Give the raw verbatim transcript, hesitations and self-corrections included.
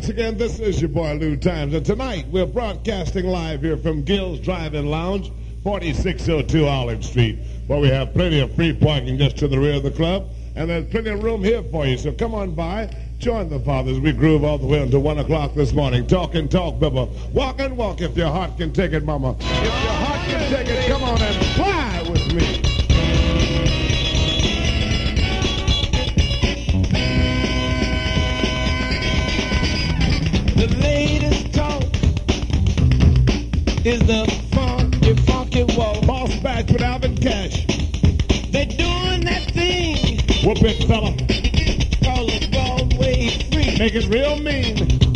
once again, this is your boy Lou Times, and tonight we're broadcasting live here from Gill's Drive-In Lounge, forty-six oh two Olive Street, where we have plenty of free parking just to the rear of the club, and there's plenty of room here for you, so come on by, join the fathers. We groove all the way until one o'clock this morning. Talk and talk, Bubba. Walk and walk if your heart can take it, mama. If your heart can take it, come on and fly with me. The latest talk is the funky, funky walk. Boss Batch with Alvin Cash. They're doing that thing Whoop it, fella. called the Broadway Free. Make it real mean.